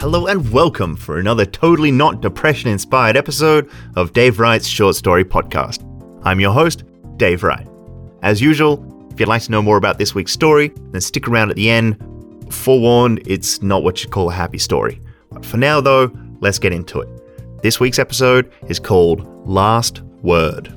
Hello and welcome for another totally not depression-inspired episode of Dave Wright's Short Story Podcast. I'm your host, Dave Wright. As usual, if you'd like to know more about this week's story, then stick around at the end. Forewarned, it's not what you'd call a happy story. But for now though, let's get into it. This week's episode is called Last Word.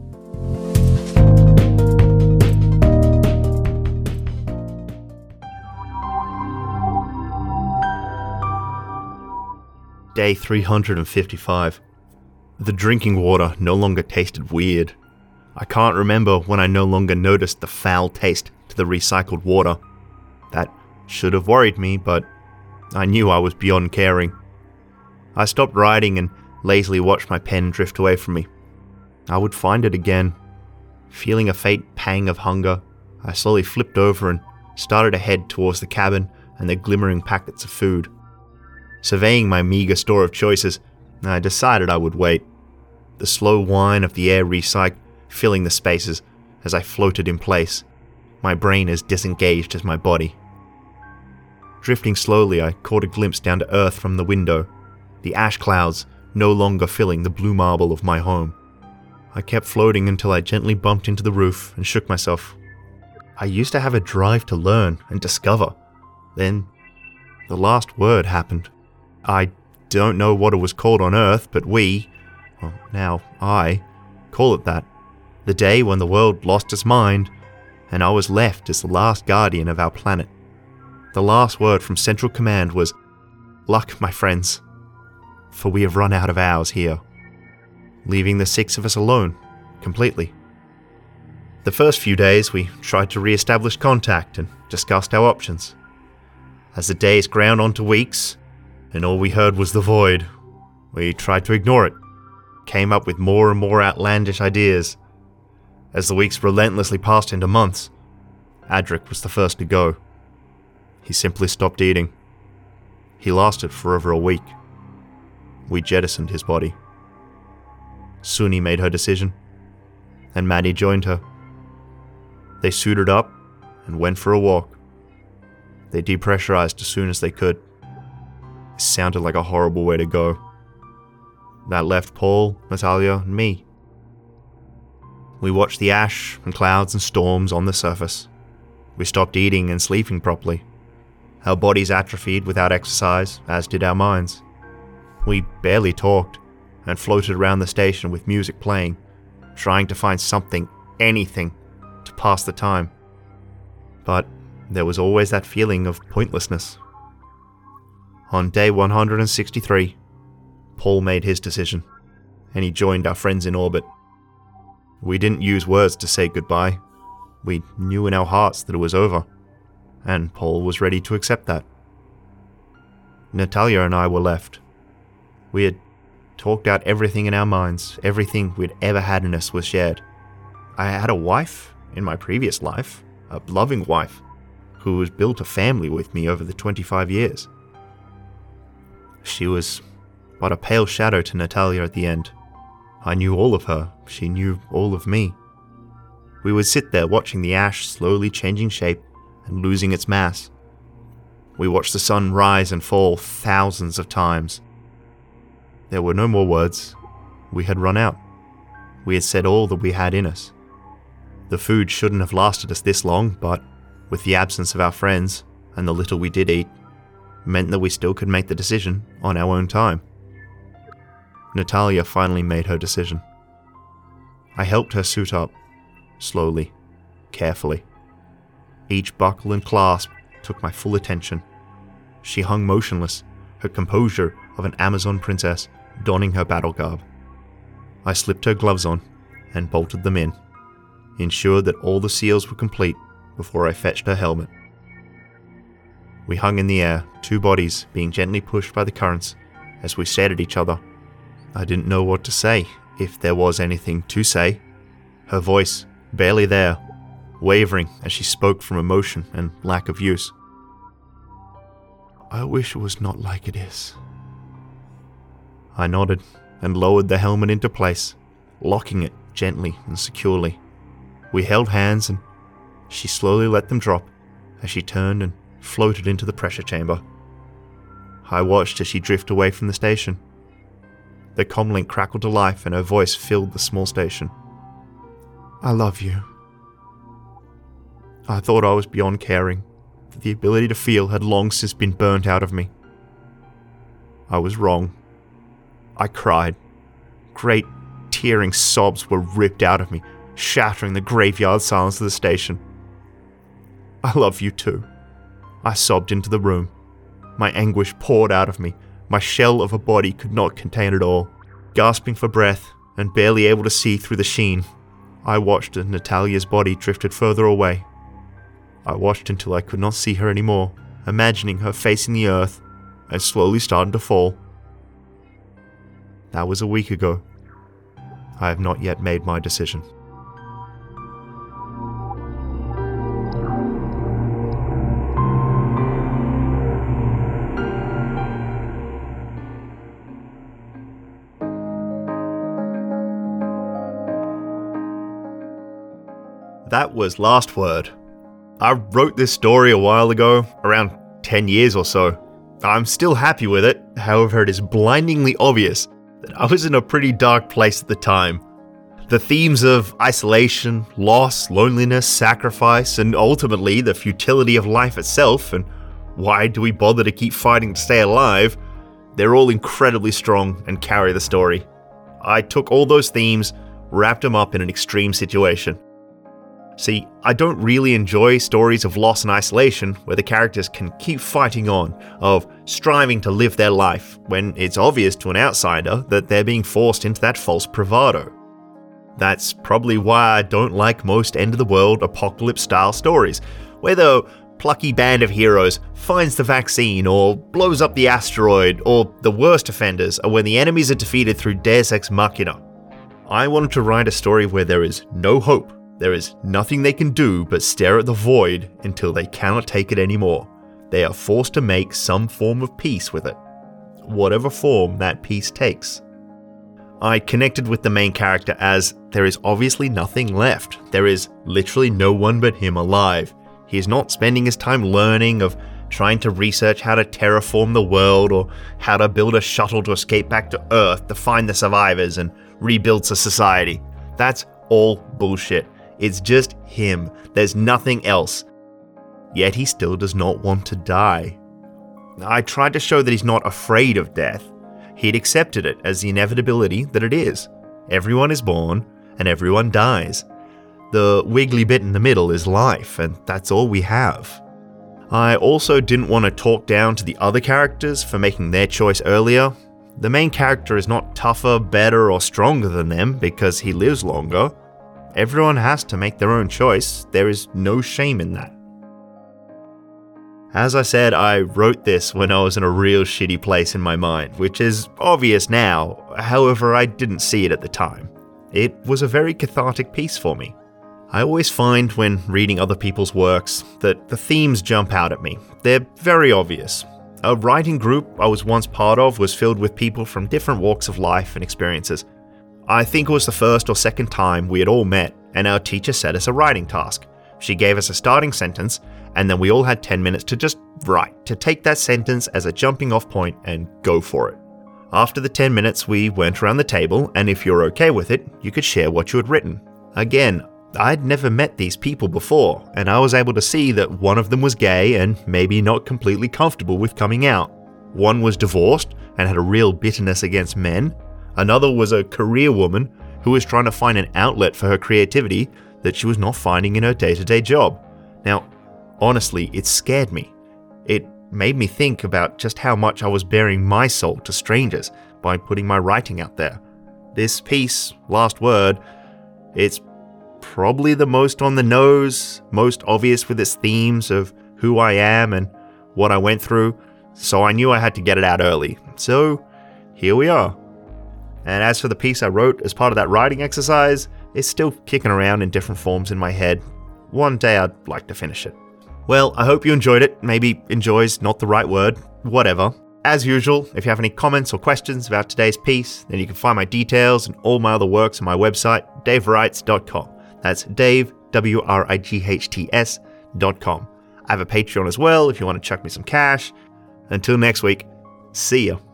Day 355. The drinking water no longer tasted weird. I can't remember when I no longer noticed the foul taste to the recycled water. That should have worried me, but I knew I was beyond caring. I stopped writing and lazily watched my pen drift away from me. I would find it again. Feeling a faint pang of hunger, I slowly flipped over and started to head towards the cabin and the glimmering packets of food. Surveying my meager store of choices, I decided I would wait. The slow whine of the air recycle filling the spaces as I floated in place, my brain as disengaged as my body. Drifting slowly, I caught a glimpse down to earth from the window, the ash clouds no longer filling the blue marble of my home. I kept floating until I gently bumped into the roof and shook myself. I used to have a drive to learn and discover. Then, the last word happened. I don't know what it was called on Earth, but I call it that. The day when the world lost its mind, and I was left as the last guardian of our planet. The last word from Central Command was, "Luck, my friends, for we have run out of ours here," leaving the six of us alone, completely. The first few days, we tried to re-establish contact and discussed our options. As the days ground onto weeks, and all we heard was the void, we tried to ignore it, came up with more and more outlandish ideas. As the weeks relentlessly passed into months, Adric was the first to go. He simply stopped eating. He lasted for over a week. We jettisoned his body. Suni made her decision, and Maddie joined her. They suited up and went for a walk. They depressurized as soon as they could. It sounded like a horrible way to go. That left Paul, Natalia, and me. We watched the ash and clouds and storms on the surface. We stopped eating and sleeping properly. Our bodies atrophied without exercise, as did our minds. We barely talked and floated around the station with music playing, trying to find something, anything, to pass the time. But there was always that feeling of pointlessness. On day 163, Paul made his decision, and he joined our friends in orbit. We didn't use words to say goodbye. We knew in our hearts that it was over, and Paul was ready to accept that. Natalia and I were left. We had talked out everything in our minds, everything we'd ever had in us was shared. I had a wife in my previous life, a loving wife, who has built a family with me over the 25 years. She was but a pale shadow to Natalia at the end. I knew all of her, she knew all of me. We would sit there watching the ash slowly changing shape and losing its mass. We watched the sun rise and fall thousands of times. There were no more words. We had run out. We had said all that we had in us. The food shouldn't have lasted us this long, but with the absence of our friends and the little we did eat, meant that we still could make the decision on our own time. Natalia finally made her decision. I helped her suit up, slowly, carefully. Each buckle and clasp took my full attention. She hung motionless, her composure of an Amazon princess donning her battle garb. I slipped her gloves on and bolted them in, ensured that all the seals were complete before I fetched her helmet. We hung in the air, two bodies being gently pushed by the currents as we stared at each other. I didn't know what to say, if there was anything to say. Her voice, barely there, wavering as she spoke from emotion and lack of use. "I wish it was not like it is." I nodded and lowered the helmet into place, locking it gently and securely. We held hands and she slowly let them drop as she turned and floated into the pressure chamber. I watched as she drifted away from the station. The comlink crackled to life and her voice filled the small station. I love you. I thought I was beyond caring, that the ability to feel had long since been burnt out of me. I was wrong. I cried. Great, tearing sobs were ripped out of me, shattering the graveyard silence of the station. I love you too. I sobbed into the room. My anguish poured out of me. My shell of a body could not contain it all. Gasping for breath and barely able to see through the sheen, I watched as Natalia's body drifted further away. I watched until I could not see her anymore, imagining her facing the earth and slowly starting to fall. That was a week ago. I have not yet made my decision. That was Last Word. I wrote this story a while ago, around 10 years or so. I'm still happy with it, however it is blindingly obvious that I was in a pretty dark place at the time. The themes of isolation, loss, loneliness, sacrifice, and ultimately the futility of life itself, and why do we bother to keep fighting to stay alive, they're all incredibly strong and carry the story. I took all those themes, wrapped them up in an extreme situation. See, I don't really enjoy stories of loss and isolation where the characters can keep fighting on, of striving to live their life, when it's obvious to an outsider that they're being forced into that false bravado. That's probably why I don't like most end-of-the-world apocalypse-style stories, where the plucky band of heroes finds the vaccine or blows up the asteroid, or the worst offenders are when the enemies are defeated through Deus Ex Machina. I wanted to write a story where there is no hope. There is nothing they can do but stare at the void until they cannot take it anymore. They are forced to make some form of peace with it, whatever form that peace takes. I connected with the main character as there is obviously nothing left. There is literally no one but him alive. He is not spending his time learning of trying to research how to terraform the world or how to build a shuttle to escape back to Earth to find the survivors and rebuild a society. That's all bullshit. It's just him. There's nothing else. Yet he still does not want to die. I tried to show that he's not afraid of death. He'd accepted it as the inevitability that it is. Everyone is born, and everyone dies. The wiggly bit in the middle is life, and that's all we have. I also didn't want to talk down to the other characters for making their choice earlier. The main character is not tougher, better, or stronger than them because he lives longer. Everyone has to make their own choice. There is no shame in that. As I said, I wrote this when I was in a real shitty place in my mind, which is obvious now, however I didn't see it at the time. It was a very cathartic piece for me. I always find when reading other people's works that the themes jump out at me. They're very obvious. A writing group I was once part of was filled with people from different walks of life and experiences. I think it was the first or second time we had all met, and our teacher set us a writing task. She gave us a starting sentence, and then we all had 10 minutes to just write, to take that sentence as a jumping off point and go for it. After the 10 minutes, we went around the table, and if you're okay with it, you could share what you had written. Again, I'd never met these people before, and I was able to see that one of them was gay and maybe not completely comfortable with coming out. One was divorced and had a real bitterness against men. Another was a career woman who was trying to find an outlet for her creativity that she was not finding in her day-to-day job. Now, honestly, it scared me. It made me think about just how much I was bearing my soul to strangers by putting my writing out there. This piece, Last Word, it's probably the most on the nose, most obvious with its themes of who I am and what I went through, so I knew I had to get it out early. So, here we are. And as for the piece I wrote as part of that writing exercise, it's still kicking around in different forms in my head. One day I'd like to finish it. Well, I hope you enjoyed it. Maybe enjoy's not the right word. Whatever. As usual, if you have any comments or questions about today's piece, then you can find my details and all my other works on my website, davewrites.com. That's Dave, WRIGHTS.com. I have a Patreon as well if you want to chuck me some cash. Until next week, See ya.